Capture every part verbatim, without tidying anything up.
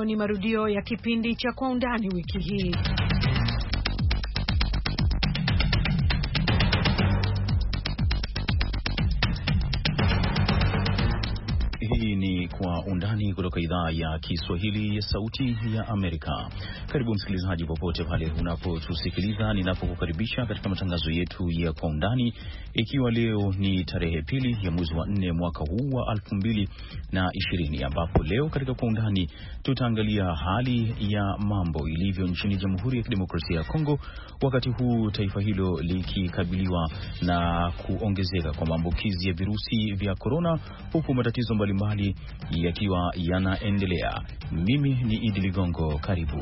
ni marudio ya kipindi cha Kwa Undani wiki hii. Hii ni Kwa Undani kutoka idhaa ya Kiswahili ya Sauti ya Amerika. Karibu msikilizaji popote pale unapotusikiliza, ninapokukaribisha katika matangazo yetu ya Kwa Undani, ikiwa leo ni tarehe pili ya mwezi wa nne mwaka huu wa elfu mbili na ishirini, ambapo leo katika Kwa Undani tutaangalia hali ya mambo ilivyo nchini Jamhuri ya Kidemokrasia ya Kongo, wakati huu taifa hilo likikabiliwa na kuongezeka kwa maambukizi ya virusi vya korona, huku matatizo mbalimbali yakiwa yanaendelea. Mimi ni Idi Ligongo, karibu.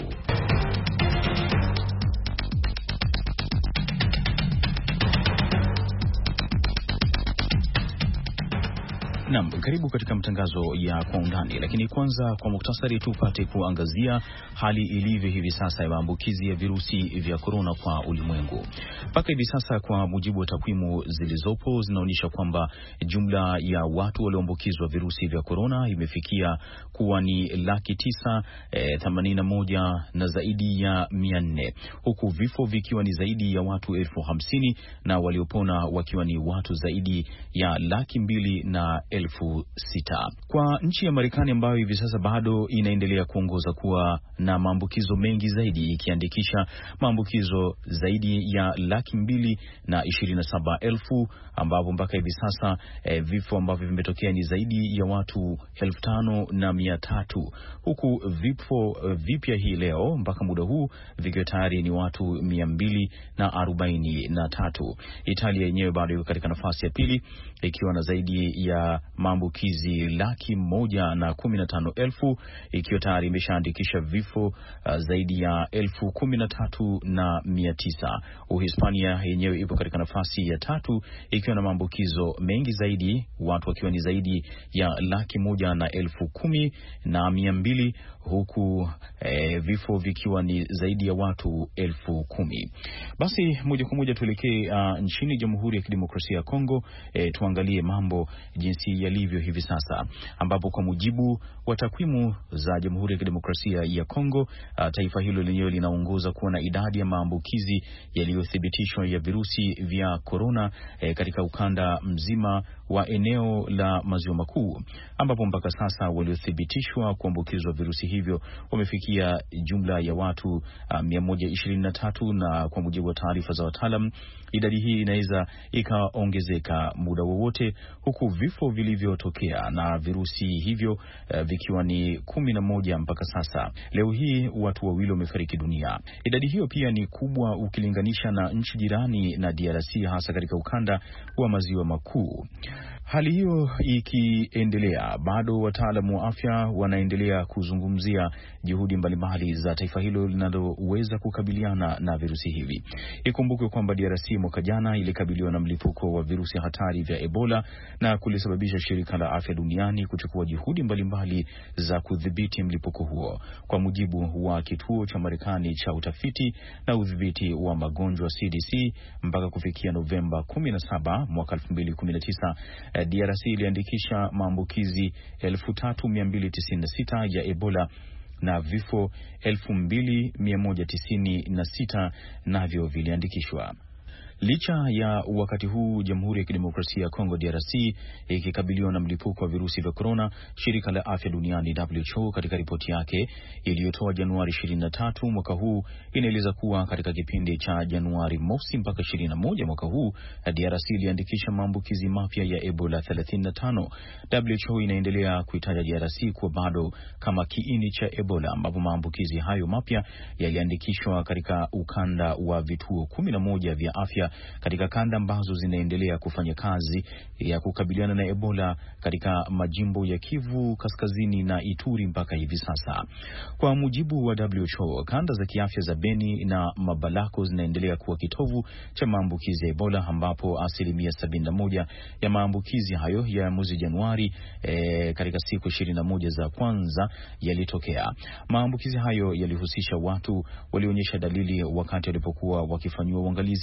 Naam, karibu katika matangazo ya Kwa Undani, lakini kwanza kwa muktasari tupate kuangazia hali ilivyo hivi sasa ya maambukizi ya virusi vya korona kwa ulimwengu. Mpaka hivi sasa, kwa mujibu wa takwimu zilizopo, zinaonyesha kwamba jumla ya watu walioambukizwa virusi vya korona imefikia kuwa ni laki tisa e, themanini na moja na zaidi ya mia nne, huku vifo vikiwa ni zaidi ya watu elfu hamsini na waliopona wakiwa ni watu zaidi ya laki mbili na elfu sita. Kwa nchi ya Marekani ambayo hivi sasa bado inaendelea kuongoza kuwa na maambukizo mengi zaidi, ikiandikisha maambukizo zaidi ya laki mbili na ishirini na saba elfu, ambapo mpaka hivi sasa e, vifo ambavyo vimetokea ni zaidi ya watu elfu tano na mia tatu, huku vifo e, vipya hii leo mpaka muda huu vikiwa tayari ni watu mia mbili na arobaini na tatu. Italia yenyewe bado iko katika nafasi ya pili ikiwa na zaidi ya maambukizi laki moja na kumi na tano elfu, ikiwa tayari imeshaandikisha vifo uh, zaidi ya elfu kumi na tatu na mia tisa. Uhispania yenyewe ipo katika nafasi ya tatu ikiwa na maambukizo mengi zaidi, watu wakiwa ni zaidi ya laki moja na elfu kumi na mia mbili, huku eh, vifo vikiwa ni zaidi ya watu elfu kumi. Basi moja kwa moja tuelekee uh, nchini Jamhuri ya Kidemokrasia ya Kongo, eh, tuangalie mambo jinsi yalivyo hivi sasa, ambapo kwa mujibu wa takwimu za Jamhuri ya Kidemokrasia ya Kongo, uh, taifa hilo lenyewe linaongoza kuwa na idadi ya maambukizi yaliyothibitishwa ya virusi vya korona eh, katika ukanda mzima wa eneo la Maziwa Makuu, ambapo mpaka sasa waliothibitishwa kuambukizwa virusi hivyo wamefikia jumla ya watu uh, mia moja ishirini na tatu, na kwa mujibu wa taarifa za wataalam idadi hii inaweza ikaongezeka muda wowote, huku vifo vilivyotokea na virusi hivyo uh, vikiwa ni kumi na moja mpaka sasa. Leo hii watu wawili wamefariki dunia. Idadi hiyo pia ni kubwa ukilinganisha na nchi jirani na D R C, hasa katika ukanda wa Maziwa Makuu. Hali hiyo ikiendelea, bado wataalamu wa afya wanaendelea kuzungumzia juhudi mbalimbali za taifa hilo linaloweza kukabiliana na virusi hivi. Ikumbuke kwamba D R C mwaka jana ilikabiliwa na mlipuko wa virusi hatari vya Ebola na kulisababisha shirika la afya duniani kuchukua juhudi mbalimbali za kudhibiti mlipuko huo. Kwa mujibu wa kituo cha Marekani cha utafiti na udhibiti wa magonjwa C D C, mpaka kufikia Novemba kumi na saba mwaka elfu mbili kumi na tisa, D R C iliandikisha maambukizi elfu tatu mia mbili tisini na sita ya Ebola na vifo elfu mbili mia moja tisini na sita navyo viliandikishwa. Licha ya wakati huu Jamhuri ya Kidemokrasia ya Kongo D R C ikikabiliwa na mlipuko wa virusi vya korona, shirika la afya duniani W H O katika ripoti yake iliyotoa Januari ishirini na tatu mwaka huu inaeleza kuwa katika kipindi cha Januari mosi mpaka ishirini na moja mwaka huu D R C iliandikisha maambukizi mapya ya Ebola thelathini na tano. W H O inaendelea kuitaja D R C kuwa bado kama kiini cha Ebola, ambapo maambukizi hayo mapya yaliandikishwa katika ukanda wa vituo kumi na moja vya afya katika kanda ambazo zinaendelea kufanya kazi ya kukabiliana na Ebola katika majimbo ya Kivu Kaskazini na Ituri mpaka hivi sasa. Kwa mujibu wa W H O, kanda za kiafya za Beni na Mabalako zinaendelea kuwa kitovu cha maambukizi ya Ebola, ambapo asilimia sabini na moja ya maambukizi hayo ya mwezi Januari e, katika siku ishirini na moja za kwanza yalitokea. Maambukizi hayo yalihusisha watu walionyesha dalili wakati walipokuwa wakifanywa uangalizi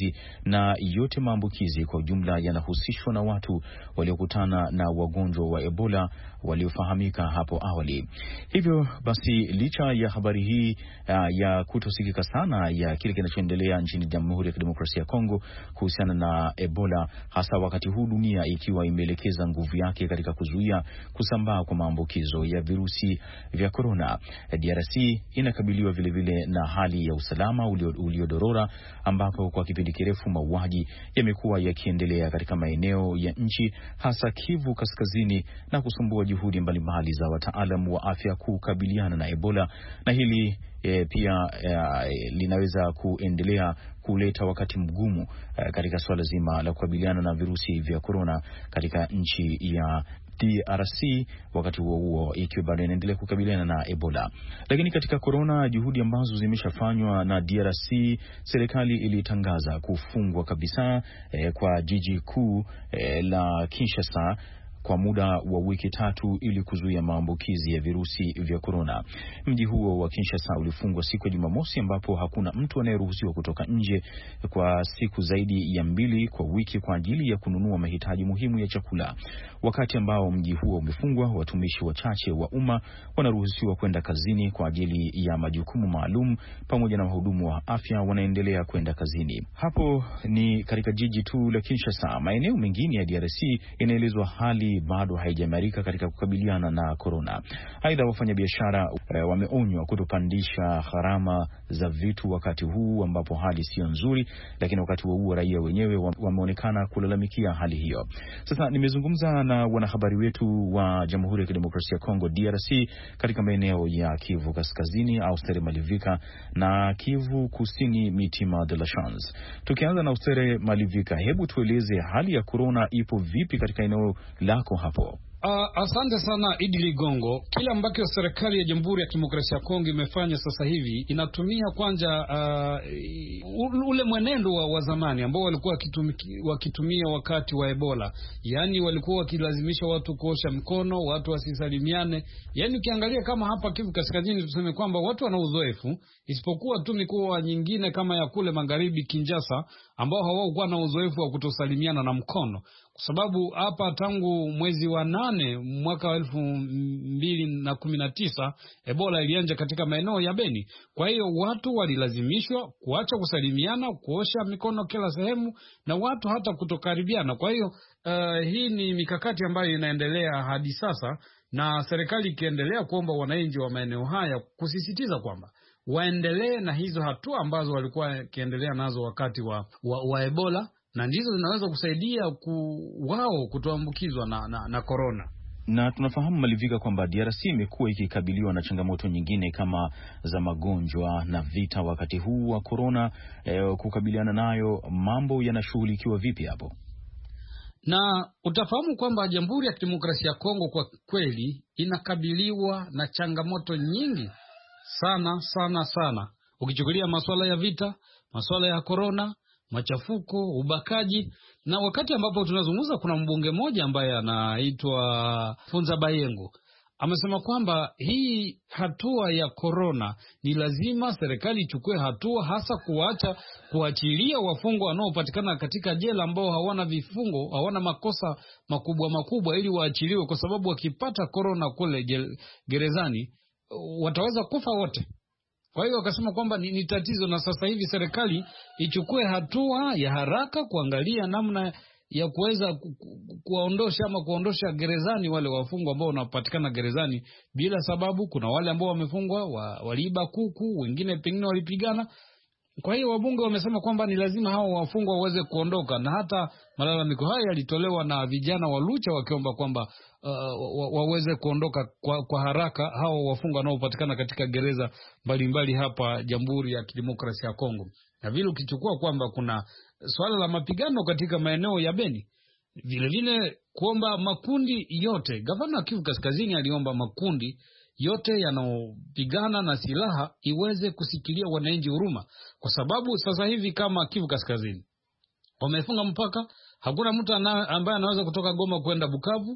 na yote maambukizi kwa ujumla yanahusishwa na watu waliokutana na wagonjwa wa Ebola waliofahamika hapo awali. Hivyo basi, licha ya habari hii uh, ya kutosikika sana ya kile kinachoendelea nchini Jamhuri ya Kidemokrasia ya Kongo kuhusiana na Ebola, hasa wakati huu dunia ikiwa imeelekeza nguvu yake katika kuzuia kusambaa kwa maambukizo ya virusi vya korona, D R C inakabiliwa vile vile na hali ya usalama uliodorora, ambapo kwa kipindi kirefu mauaji yamekuwa yakiendelea katika maeneo ya nchi, hasa Kivu Kaskazini, na kusumbua juhudi mbalimbali za wataalamu wa afya kukabiliana na Ebola. Na hili e, pia e, linaweza kuendelea kuleta wakati mgumu e, katika swala zima la kukabiliana na virusi vya korona katika nchi ya D R C, wakati huo huo ikiwa bado inaendelea kukabiliana na Ebola. Lakini katika korona, juhudi ambazo zimeshafanywa na D R C, serikali ilitangaza kufungwa kabisa eh, kwa jiji kuu eh, la Kinshasa kwa muda wa wiki tatu ili kuzuia maambukizi ya virusi vya korona. Mji huo wa Kinshasa ulifungwa siku ya Jumamosi, ambapo hakuna mtu anayeruhusiwa kutoka nje kwa siku zaidi ya mbili kwa wiki kwa ajili ya kununua mahitaji muhimu ya chakula. Wakati ambao mji huo umefungwa, watumishi wachache wa umma wanaruhusiwa kwenda kazini kwa ajili ya majukumu maalum, pamoja na wahudumu wa afya wanaendelea kwenda kazini. Hapo ni katika jiji tu la Kinshasa. Maeneo mengine ya D R C inaelezwa hali bado haijamarika katika kukabiliana na korona. Aidha, wafanyabiashara e, wameonywa kutopandisha gharama za vitu wakati huu ambapo hali sio nzuri, lakini wakati huo huo raia wenyewe wameonekana kulalamikia hali hiyo. Sasa nimezungumza na wanahabari wetu wa Jamhuri ya Kidemokrasia ya Kongo D R C katika maeneo ya Kivu Kaskazini, Austere Malivika, na Kivu Kusini, Mitima de la Chance. Tukianza na Austere Malivika, hebu tueleze hali ya korona ipo vipi katika eneo lako hapo? Uh, asante sana Idi Ligongo. Kila ambacho serikali ya Jamhuri ya Kidemokrasia ya Kongo imefanya sasa hivi, inatumia kwanza uh, ule mwenendo wa, wa zamani ambao walikuwa wakitumia wakati wa Ebola. Yaani walikuwa wakilazimisha watu kuosha mkono, watu wasisalimiane. Yaani ukiangalia kama hapa Kivu Kaskazini, tuseme kwamba watu wana uzoefu, isipokuwa tu mikoa nyingine kama ya kule magharibi Kinshasa, ambao hawakuwa na uzoefu wa kutosalimiana na mkono. Kwa sababu hapa tangu mwezi wa nane mwaka wa elfu mbili na kumi na tisa Ebola ilianza katika maeneo ya Beni. Kwa hiyo watu walilazimishwa kuacha kusalimiana, kuosha mikono kila sehemu, na watu hata kutokaribiana. Kwa hiyo uh, hii ni mikakati ambayo inaendelea hadi sasa, na serikali ikiendelea kuomba wananchi wa maeneo haya kusisitiza kwamba waendelee na hizo hatua ambazo walikuwa wakiendelea nazo wakati wa, wa, wa Ebola, na ndizo zinaweza kusaidia ku, wao kutoambukizwa na na, na corona. Na tunafahamu Malivika kwamba D R C imekuwa ikikabiliwa na changamoto nyingine kama za magonjwa na vita. Wakati huu wa corona eh, kukabiliana nayo, mambo yanashughulikiwa vipi hapo? Na utafahamu kwamba Jamhuri ya Kidemokrasia ya Kongo kwa kweli inakabiliwa na changamoto nyingi sana sana sana. Ukichukulia masuala ya vita, masuala ya corona, machafuko, ubakaji, na wakati ambapo tunazungumza kuna mbunge mmoja ambaye anaitwa Funza Bayengo amesema kwamba hii hatua ya corona ni lazima serikali ichukue hatua, hasa kuacha kuachilia wafungwa wanaopatikana katika jela ambao hawana vifungo, hawana makosa makubwa makubwa, ili waachiliwe, kwa sababu wakipata corona kule gerezani wataweza kufa wote. Kwa hiyo wakasema kwamba ni, ni tatizo, na sasa hivi serikali ichukue hatua ya haraka kuangalia namna ya kuweza ku, ku, kuwaondosha ama kuondosha gerezani wale wafungwa ambao wanapatikana gerezani bila sababu. Kuna wale ambao wamefungwa wa, waliiba kuku, wengine pengine walipigana. Kwa hiyo wabunge wamesema kwamba ni lazima hao wafungwa waweze kuondoka, na hata malalamiko haya yalitolewa na vijana wa Lucha wakiomba kwamba uh, waweze kuondoka kwa, kwa haraka hao wafungwa wanaopatikana katika gereza mbalimbali hapa Jamhuri ya Kidemokrasia ya Kongo. Na vile ukichukua kwamba kuna swala la mapigano katika maeneo ya Beni, vile vile kuomba makundi yote, gavana wa Kivu Kaskazini aliomba makundi yote yanayopigana na silaha iweze kusikilia wananchi huruma, kwa sababu sasa hivi kama Kivu Kaskazini wamefunga mpaka, hakuna mtu ambaye anaweza kutoka Goma kwenda Bukavu,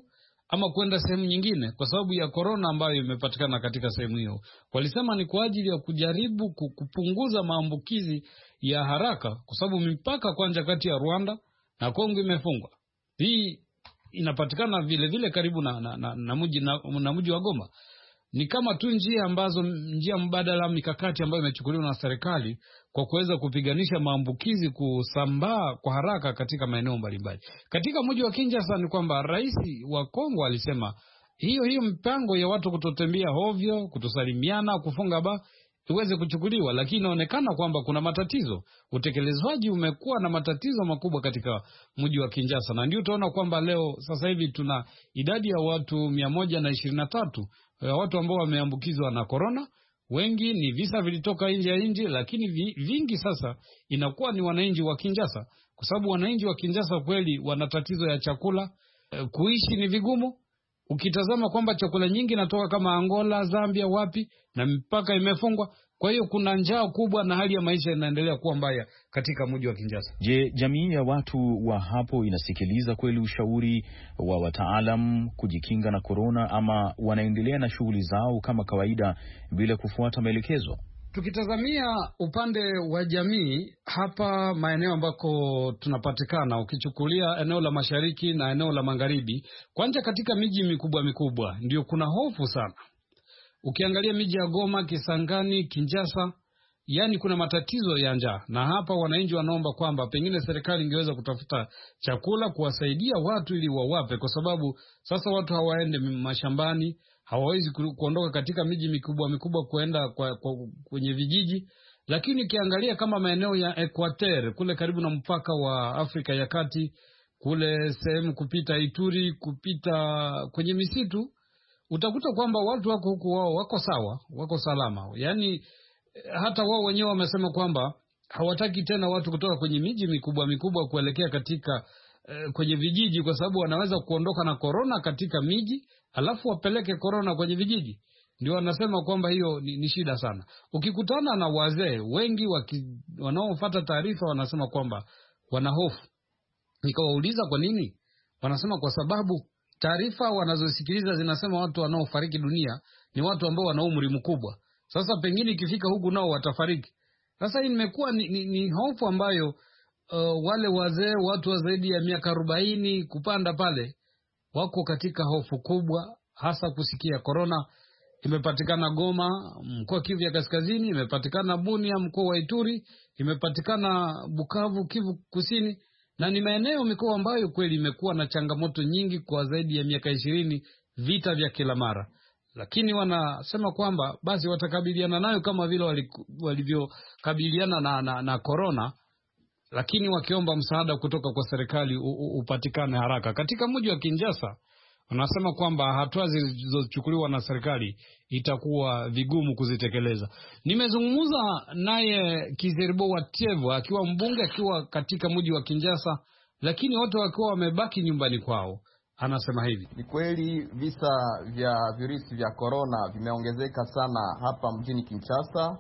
ama kwenda sehemu nyingine kwa sababu ya korona ambayo imepatikana katika sehemu hiyo. Walisema ni kwa ajili ya kujaribu kupunguza maambukizi ya haraka kwa sababu mipaka kwanza kati ya Rwanda na Kongo imefungwa. Hii inapatikana vile vile karibu na na, na, na mji na, na mji wa Goma. Ni kama tu njia ambazo njia mbadala mikakati ambayo imechukuliwa na serikali kwa kuweza kupiganisha maambukizi kusambaa kwa haraka katika maeneo mbalimbali. Katika mji wa Kinshasa ni kwamba rais wa Kongo alisema hiyo hiyo mpango ya watu kutotembea hovyo, kutosalimiana, kufunga ba iweze kuchukuliwa, lakini inaonekana kwamba kuna matatizo. Utekelezwaji umekuwa na matatizo makubwa katika mji wa Kinshasa, na ndio utaona kwamba leo sasa hivi tuna idadi ya watu mia moja na ishirini na tatu ya watu ambao wameambukizwa na corona. Wengi ni visa vilitoka nje ya nchi, lakini vingi sasa inakuwa ni wananchi wa Kinshasa, kwa sababu wananchi wa Kinshasa kweli wana tatizo ya chakula. E, kuishi ni vigumu. Ukitazama kwamba chakula nyingi inatoka kama Angola, Zambia, wapi, na mipaka imefungwa. Kwa hiyo kuna njaa kubwa na hali ya maisha inaendelea kuwa mbaya katika mji wa Kinshasa. Je, jamii ya watu wa hapo inasikiliza kweli ushauri wa wataalam kujikinga na korona, ama wanaendelea na shughuli zao kama kawaida bila kufuata maelekezo? Tukitazamia upande wa jamii hapa maeneo ambako tunapatikana, ukichukulia eneo la mashariki na eneo la magharibi, kwanza katika miji mikubwa mikubwa ndio kuna hofu sana. Ukiangalia miji ya Goma, Kisangani, Kinshasa, yani kuna matatizo ya njaa, na hapa wananchi wanaomba kwamba pengine serikali ingeweza kutafuta chakula kuwasaidia watu ili wawape, kwa sababu sasa watu hawaende mashambani, hawawezi kuondoka katika miji mikubwa mikubwa kuenda kwa, kwa, kwenye vijiji. Lakini ukiangalia kama maeneo ya Equateur kule karibu na mpaka wa Afrika ya Kati, kule sehemu kupita Ituri, kupita kwenye misitu, utakuta kwamba watu wako huku wao wako sawa, wako salama. Yani hata wao wenyewe wamesema kwamba hawataki tena watu kutoka kwenye miji mikubwa mikubwa kuelekea katika eh, kwenye vijiji, kwa sababu wanaweza kuondoka na korona katika miji alafu wapeleke korona kwenye vijiji. Ndio wanasema kwamba hiyo ni, ni shida sana. Ukikutana na wazee wengi wanaofuata taarifa wanasema kwamba wana hofu. Nikawauliza kwa nini? Wanasema kwa sababu taarifa wanazosikiliza zinasema watu wanaofariki dunia ni watu ambao wana umri mkubwa. Sasa pengine ikifika huku nao watafariki. Sasa hii imekuwa ni, ni, ni hofu ambayo uh, wale wazee, watu wa zaidi ya miaka arobaini kupanda pale wako katika hofu kubwa, hasa kusikia corona imepatikana Goma, mkoa Kivu ya Kaskazini, imepatikana Bunia, mkoa wa Ituri, imepatikana Bukavu, Kivu Kusini, na ni maeneo mikoa ambayo kweli imekuwa na changamoto nyingi kwa zaidi ya miaka ishirini, vita vya kila mara. Lakini wanasema kwamba basi watakabiliana nayo kama vile walivyokabiliana na, na, na corona, lakini wakiomba msaada kutoka kwa serikali upatikane haraka. Katika mji wa Kinshasa wanasema kwamba hatua zilizochukuliwa na serikali itakuwa vigumu kuzitekeleza. Nimezungumza naye Kizeribo Watievo akiwa mbunge, akiwa katika mji wa Kinshasa, lakini wote wakiwa wamebaki nyumbani kwao. Anasema hivi: ni kweli visa vya virusi vya corona vimeongezeka sana hapa mjini Kinshasa.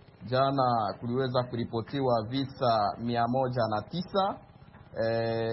Jana kuliweza kuripotiwa visa mia moja na tisa. E,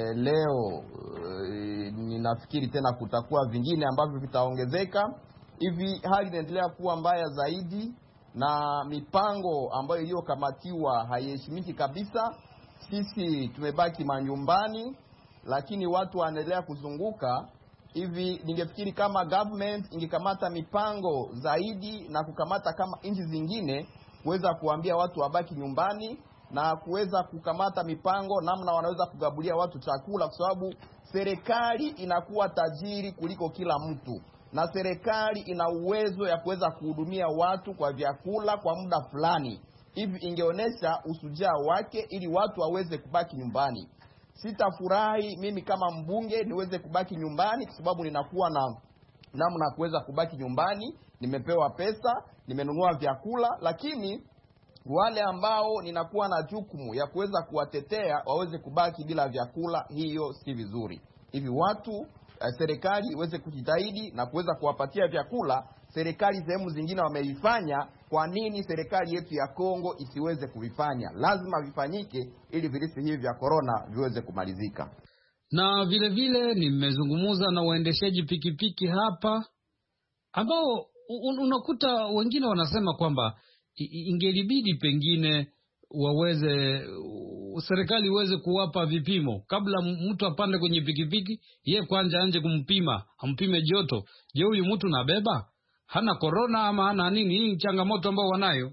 leo e, ninafikiri tena kutakuwa vingine ambavyo vitaongezeka. Hivi hali inaendelea kuwa mbaya zaidi na mipango ambayo iliyokamatiwa haiheshimiki kabisa. Sisi tumebaki manyumbani, lakini watu wanaendelea kuzunguka. Hivi ningefikiri kama government ingekamata mipango zaidi na kukamata kama nchi zingine kuweza kuambia watu wabaki nyumbani, na kuweza kukamata mipango namna wanaweza kugabulia watu chakula, kwa sababu serikali inakuwa tajiri kuliko kila mtu, na serikali ina uwezo ya kuweza kuhudumia watu kwa vyakula kwa muda fulani. Hivi ingeonesha usujaa wake ili watu waweze kubaki nyumbani. Sitafurahi mimi kama mbunge niweze kubaki nyumbani, kwa sababu ninakuwa na namna kuweza kubaki nyumbani. Nimepewa pesa, nimenunua vyakula, lakini wale ambao ninakuwa na jukumu ya kuweza kuwatetea waweze kubaki bila vyakula, hiyo si vizuri. Hivi watu eh, serikali iweze kujitahidi na kuweza kuwapatia vyakula. Serikali sehemu zingine wameifanya, kwa nini serikali yetu ya Kongo isiweze kuvifanya? Lazima vifanyike ili virusi hivi vya corona viweze kumalizika. Na vile vile nimezungumza na waendeshaji pikipiki hapa ambao un, unakuta wengine wanasema kwamba ingelibidi pengine waweze serikali iweze kuwapa vipimo kabla mtu apande kwenye pikipiki, yeye kwanza anje kumpima, ampime joto. Je, huyu mtu nabeba hana corona ama hana nini? Hii changamoto ambao wanayo.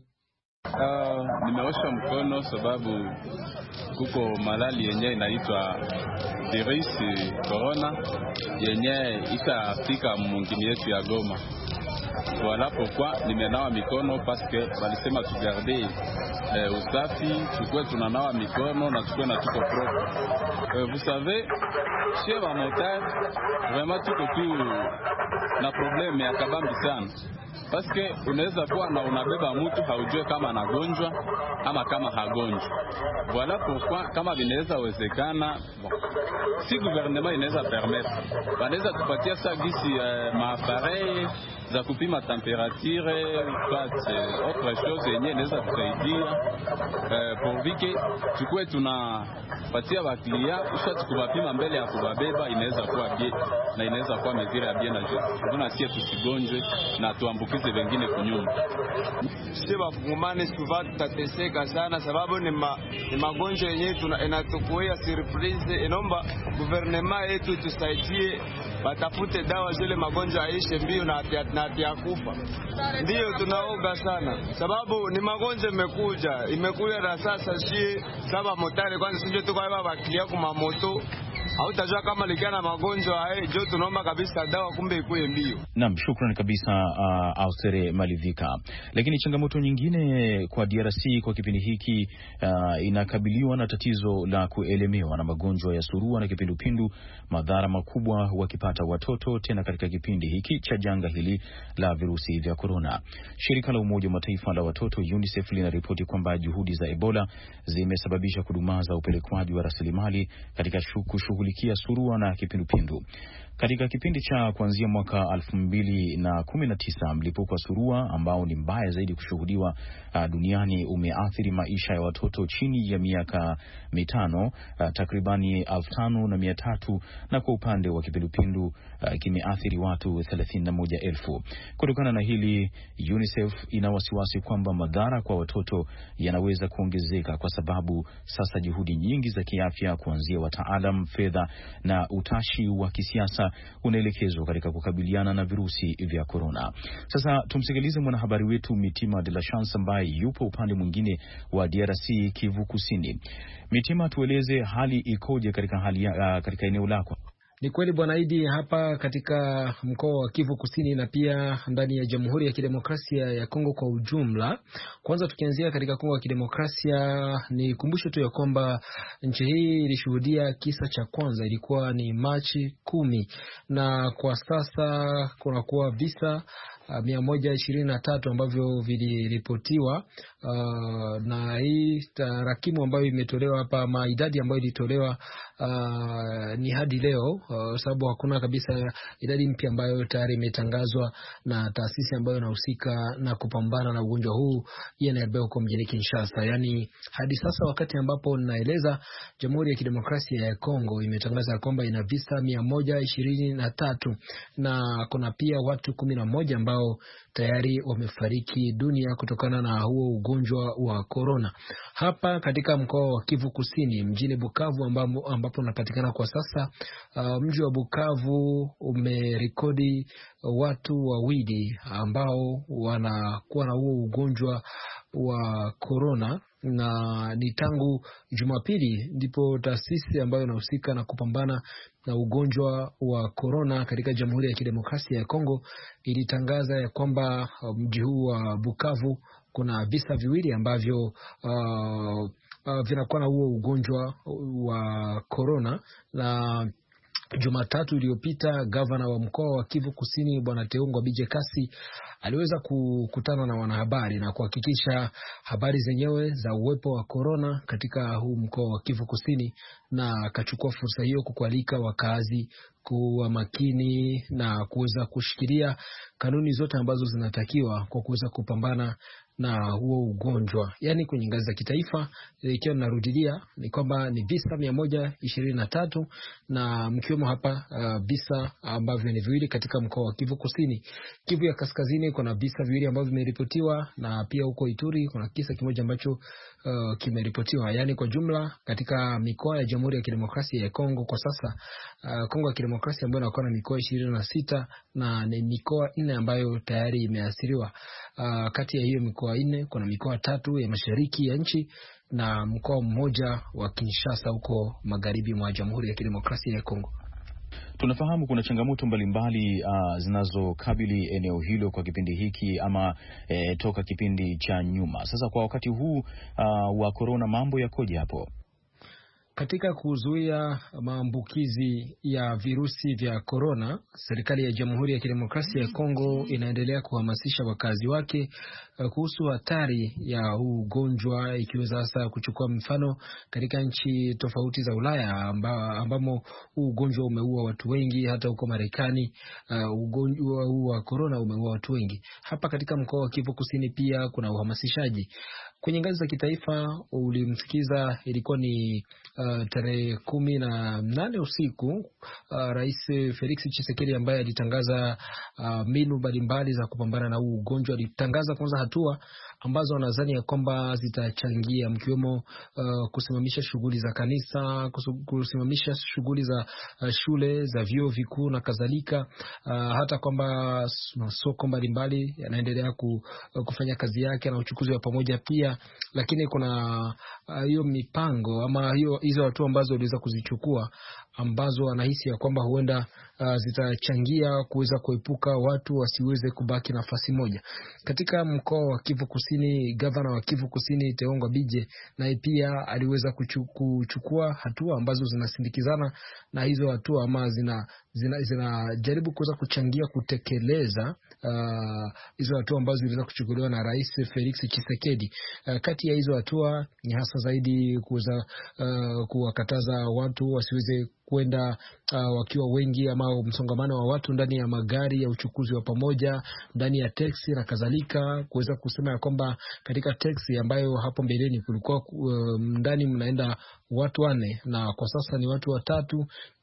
Uh, nimeosha mkono sababu kuko malali yenye inaitwa virusi corona yenye ikafika mwingine yetu ya Goma. Voilà pourquoi nimenawa mikono parce que walisema tugarde eh, usafi, tukue tunanawa mikono na tukue na tuko propre. Euh, vous savez, chez wa moteur vraiment tuko tu na problème ya kabambi sana. Parce que unaweza kuwa na unabeba mtu haujue kama anagonjwa ama kama hagonjwa. Voilà pourquoi kama vinaweza wezekana, bon, si gouvernement inaweza permettre, wanaweza tupatia sa gisi uh, maappareil za kupima temperature, pas autre chose yenye inaweza tusaidia uh, pourvike tukue tunapatia waklia kisha tukubapima mbele ya kubabeba, inaweza kuwa bien na inaweza kuwa mesure ya bien na je. Tunasie tusigonjwe na tuambukize wengine kunyuma. Sisi wakungumane suva tutateseka sana sababu ni, ma, ni magonjwa yenyewe inatukuia surprise. Inaomba gouvernement yetu tusaidie batafute dawa zile magonjwa aishe mbio na atia kufa. Ndiyo tunaoga sana sababu ni magonjwa imekuja imekuja na sasa shie saba motari kwanza sije tuko hapa bakilia kwa moto hautajua kama likiana magonjwa hayo, jo tunaomba kabisa dawa kumbe ikuwe mbio. Naam, shukrani kabisa uh, Austere Malivika. Lakini changamoto nyingine kwa D R C kwa kipindi hiki uh, inakabiliwa na tatizo la kuelemewa na magonjwa ya surua na kipindupindu, madhara makubwa wakipata watoto tena katika kipindi hiki cha janga hili la virusi vya corona. Shirika la Umoja wa Mataifa la watoto UNICEF linaripoti kwamba juhudi za Ebola zimesababisha kudumaza upelekwaji wa rasilimali katika shughuli kia surua na kipindupindu. Katika kipindi cha kuanzia mwaka elfu mbili na kumi na tisa, mlipuko wa surua ambao ni mbaya zaidi kushuhudiwa uh, duniani umeathiri maisha ya watoto chini ya miaka mitano uh, takribani elfu tano na mia tatu, na kwa upande wa kipindupindu uh, kimeathiri watu thelathini na moja elfu. Kutokana na hili, UNICEF ina wasiwasi kwamba madhara kwa watoto yanaweza kuongezeka kwa sababu sasa juhudi nyingi za kiafya kuanzia wataalam, fedha na utashi wa kisiasa unaelekezwa katika kukabiliana na virusi vya corona. Sasa tumsikilize mwanahabari wetu Mitima de la Chance ambaye yupo upande mwingine wa D R C Kivu Kusini. Mitima, tueleze hali ikoje katika hali uh, katika eneo lako? Ni kweli Bwana Idi, hapa katika mkoa wa Kivu Kusini na pia ndani ya Jamhuri ya Kidemokrasia ya Kongo kwa ujumla. Kwanza tukianzia katika Kongo ya Kidemokrasia, ni kumbusho tu ya kwamba nchi hii ilishuhudia kisa cha kwanza ilikuwa ni Machi kumi, na kwa sasa kunakuwa visa Uh, mia moja ishirini na tatu ambavyo viliripotiwa, uh, na hii tarakimu ambayo imetolewa hapa ama idadi ambayo ilitolewa uh, ni hadi leo, uh, sababu hakuna kabisa idadi mpya ambayo tayari imetangazwa na taasisi ambayo inahusika na kupambana na ugonjwa huu I N R B huko mjini Kinshasa. Yani hadi sasa wakati ambapo ninaeleza, Jamhuri ya Kidemokrasia ya Kongo imetangaza kwamba ina visa mia moja ishirini na tatu na kuna pia watu kumi na moja ambao tayari wamefariki dunia kutokana na huo ugonjwa wa corona. Hapa katika mkoa wa Kivu Kusini, mjini Bukavu ambapo, ambapo napatikana kwa sasa, uh, mji wa Bukavu umerekodi watu wawili ambao wanakuwa na huo ugonjwa wa corona, na ni tangu Jumapili ndipo taasisi ambayo inahusika na kupambana na ugonjwa wa corona katika Jamhuri ya Kidemokrasia ya Kongo ilitangaza ya kwamba mji huu wa Bukavu kuna visa viwili ambavyo uh, uh, vinakuwa na huo ugonjwa wa corona. Na Jumatatu iliyopita gavana wa mkoa wa Kivu Kusini Bwana Teungwa Bije Kasi aliweza kukutana na wanahabari na kuhakikisha habari zenyewe za uwepo wa corona katika huu mkoa wa Kivu Kusini, na akachukua fursa hiyo kukualika wakazi kuwa makini na kuweza kushikilia kanuni zote ambazo zinatakiwa kwa kuweza kupambana na huo ugonjwa. Yani kwenye ngazi za kitaifa ikiwa narudilia ni kwamba ni visa mia moja ishirini na tatu na mkiwemo hapa uh, visa ambavyo ni viwili katika mkoa wa Kivu Kusini. Kivu ya Kaskazini kuna visa viwili ambavyo vimeripotiwa, na pia huko Ituri kuna kisa kimoja ambacho uh, kimeripotiwa. Yani kwa jumla katika mikoa ya Jamhuri ya Kidemokrasia ya Kongo kwa sasa uh, Kongo ya Kidemokrasia ambayo inakuwa na mikoa ishirini na sita na ni mikoa nne ambayo tayari imeathiriwa. Uh, kati ya hiyo mikoa nne kuna mikoa tatu ya mashariki ya nchi na mkoa mmoja wa Kinshasa huko magharibi mwa Jamhuri ya Kidemokrasia ya Kongo. Tunafahamu kuna changamoto mbalimbali uh, zinazokabili eneo hilo kwa kipindi hiki ama eh, toka kipindi cha nyuma. Sasa kwa wakati huu uh, wa corona, mambo yakoje hapo? Katika kuzuia maambukizi ya virusi vya korona, serikali ya Jamhuri ya Kidemokrasia ya Kongo inaendelea kuhamasisha wakazi wake uh, kuhusu hatari ya huu ugonjwa, ikiweza hasa kuchukua mfano katika nchi tofauti za Ulaya amba, ambamo huu ugonjwa umeua watu wengi. Hata huko Marekani uh, ugonjwa huu wa korona umeua watu wengi. Hapa katika mkoa wa Kivu Kusini pia kuna uhamasishaji. Kwenye ngazi za kitaifa ulimsikiza, ilikuwa ni uh, tarehe kumi na nane usiku uh, Rais Felix Tshisekedi ambaye alitangaza uh, mbinu mbalimbali za kupambana na huu ugonjwa. Alitangaza kwanza hatua ambazo wanadhani ya kwamba zitachangia, mkiwemo uh, kusimamisha shughuli za kanisa, kusimamisha shughuli za uh, shule za vyuo vikuu na kadhalika, uh, hata kwamba masoko mbalimbali yanaendelea ku, uh, kufanya kazi yake na uchukuzi wa pamoja pia. Lakini kuna hiyo uh, mipango ama hiyo hizo hatua ambazo waliweza kuzichukua ambazo wanahisi ya kwamba huenda uh, zitachangia kuweza kuepuka watu wasiweze kubaki nafasi moja. Katika mkoa wa Kivu Kusini, gavana wa Kivu Kusini Teongwa Bije naye pia aliweza kuchukua hatua ambazo zinasindikizana na hizo hatua ama zina zinajaribu zina kuweza kuchangia kutekeleza uh, hizo hatua ambazo ziliweza kuchukuliwa na Rais Felix Tshisekedi. Uh, kati ya hizo hatua ni hasa zaidi kuweza uh, kuwakataza watu wasiweze kwenda uh, wakiwa wengi ama msongamano wa watu ndani ya magari ya uchukuzi wa pamoja, ndani ya teksi na kadhalika. Kuweza kusema ya kwamba katika teksi ambayo hapo mbeleni kulikuwa uh, ndani mnaenda watu wane na kwa sasa ni watu watatu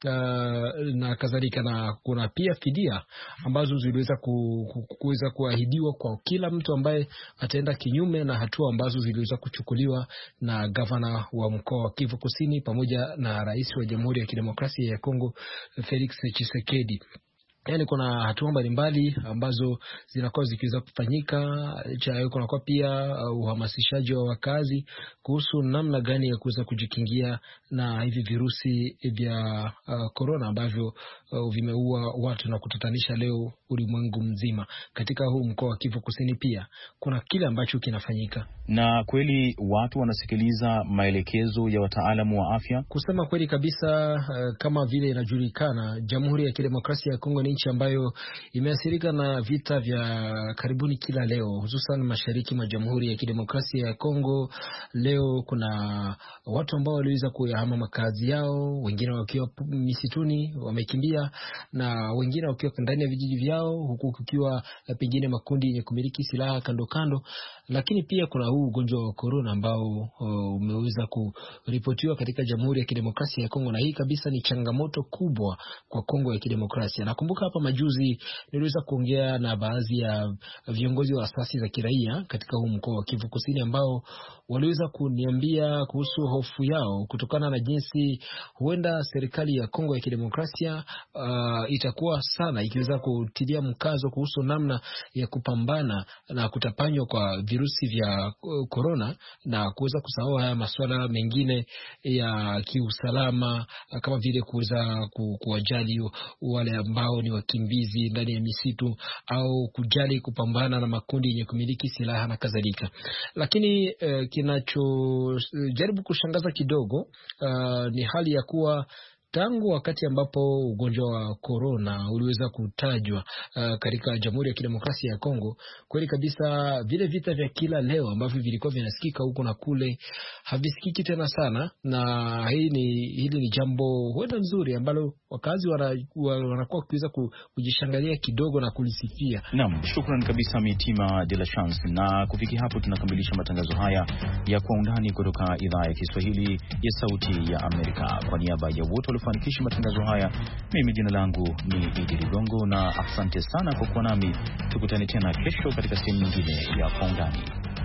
uh, na kadhalika. Na kuna pia fidia ambazo ziliweza ku, ku, kuweza kuahidiwa kwa kila mtu ambaye ataenda kinyume na hatua ambazo ziliweza kuchukuliwa na gavana wa mkoa wa Kivu Kusini pamoja na rais wa Jamhuri ya Kidemokrasia ya Kongo Felix Tshisekedi. Yani kuna hatua mbalimbali ambazo zinakuwa zikiweza kufanyika. Cha kuna kwa pia uh, uhamasishaji wa wakazi kuhusu namna gani ya kuweza kujikingia na hivi virusi vya corona uh, ambavyo uh, vimeua watu na kutatanisha leo ulimwengu mzima. Katika huu mkoa wa Kivu Kusini pia kuna kile ambacho kinafanyika. Na kweli watu wanasikiliza maelekezo ya wataalamu wa afya. Kusema kweli kabisa, uh, kama vile inajulikana, Jamhuri ya Kidemokrasia ya Kongo ni nchi ambayo imeathirika na vita vya karibuni kila leo, hususan mashariki mwa Jamhuri ya Kidemokrasia ya Kongo. Leo kuna watu ambao waliweza kuyahama makazi yao, wengine wakiwa misituni wamekimbia, na wengine wakiwa ndani ya vijiji vyao, huku kukiwa pengine makundi yenye kumiliki silaha kando kando. Lakini pia kuna huu ugonjwa wa corona ambao uh, umeweza kuripotiwa katika Jamhuri ya Kidemokrasia ya Kongo, na hii kabisa ni changamoto kubwa kwa Kongo ya Kidemokrasia. Nakumbuka hapa majuzi niliweza kuongea na baadhi ya viongozi wa asasi za kiraia katika huu mkoa wa Kivu Kusini ambao waliweza kuniambia kuhusu hofu yao kutokana na jinsi huenda serikali ya Kongo ya Kidemokrasia uh, itakuwa sana ikiweza kutilia mkazo kuhusu namna ya kupambana na kutapanywa kwa virusi vya corona na kuweza kusahau haya masuala mengine ya kiusalama kama vile kuweza ku, kuwajali wale ambao ni wakimbizi ndani ya misitu au kujali kupambana na makundi yenye kumiliki silaha na kadhalika. Lakini eh, kinachojaribu kushangaza kidogo uh, ni hali ya kuwa tangu wakati ambapo ugonjwa wa corona uliweza kutajwa uh, katika Jamhuri ya Kidemokrasia ya Kongo, kweli kabisa vile vita vya kila leo ambavyo vilikuwa vinasikika huko na kule havisikiki tena sana, na hii ni hili ni jambo huenda nzuri ambalo wakazi wanakuwa wakiweza kujishangalia kidogo na kulisifia. Naam, shukrani kabisa Mitima de la Chance, na kufikia hapo tunakamilisha matangazo haya ya Kwa Undani kutoka idhaa ya Kiswahili ya Sauti ya Amerika. Kwa niaba ya wote waliofanikisha matangazo haya, mimi jina langu ni Idi Ligongo, na asante sana kwa kuwa nami. Tukutane tena kesho katika sehemu nyingine ya Kwa Undani.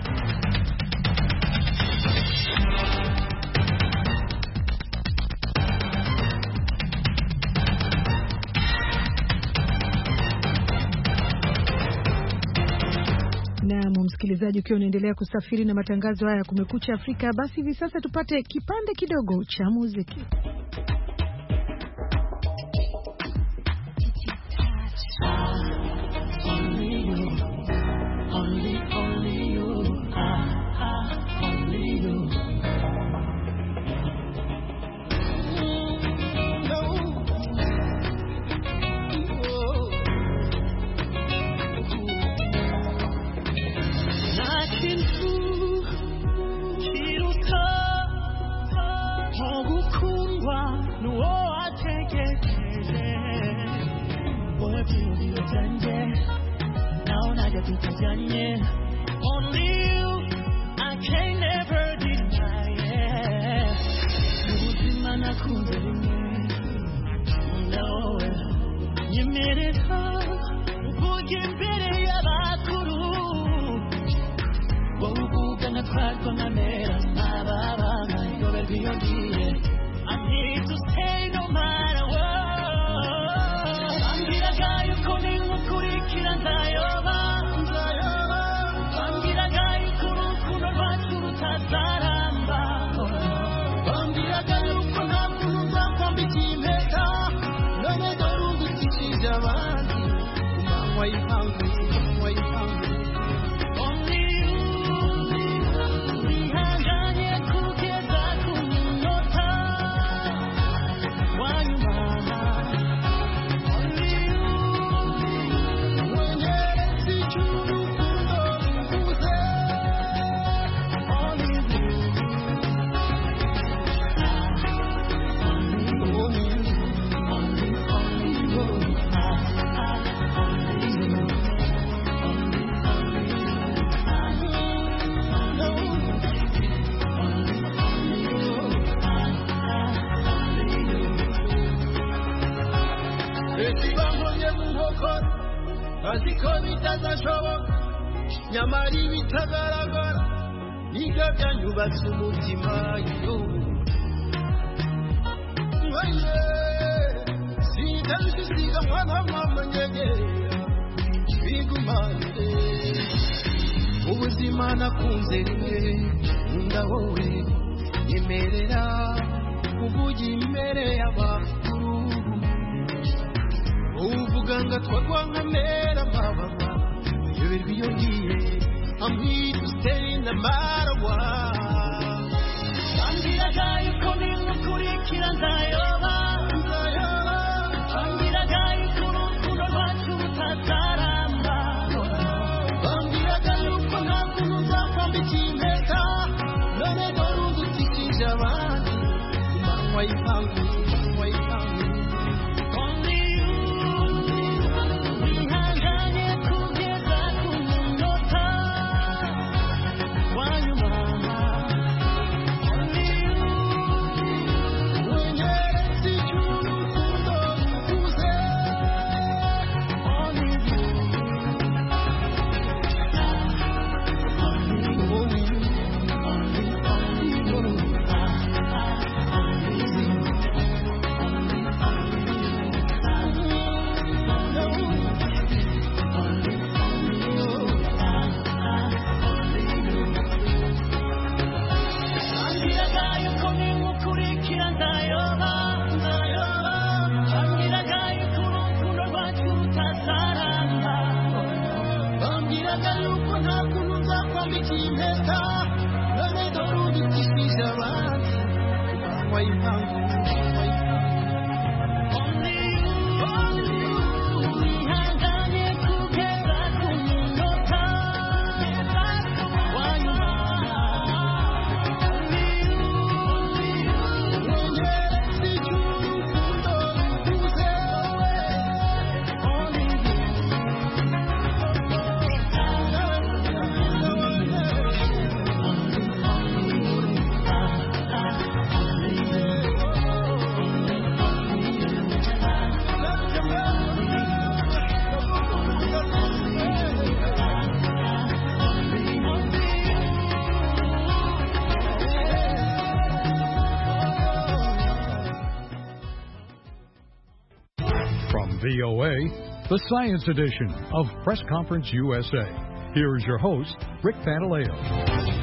Na msikilizaji, ukiwa unaendelea kusafiri na matangazo haya Kumekucha Afrika, basi hivi sasa tupate kipande kidogo cha muziki. Only you, I can never deny it. Uzima na kunzeli, no, you made it hard. Ubuye mbere y'abakuru, wowe na twarwa mamera mababa ngayobe biyongiye. I need to stay no matter what. Ambira gayo koni mukurikira ndayoba. Nyamari bitagaragara niga byanyubatse umutima yo waye sindanisiga mwana mama nyegera bigumane ubuzima nakunze rimwe nkunda wowe imerera ubugi imbere y'abakuru uvuga ngo twagwa nkamera mababa. I'm here to stay no matter what. Ambira gayo koni mukurikira ndayoba. Ambira gayo kurukundo rwacu rutataramba. Ambira gayo ko nta kuntu nzakwambika impeta. None dore udukikije abandi. Manywa y'ipangu, manywa y'ipangu. today, the Science Edition of Press Conference U S A. Here is your host, Rick Pantaleo.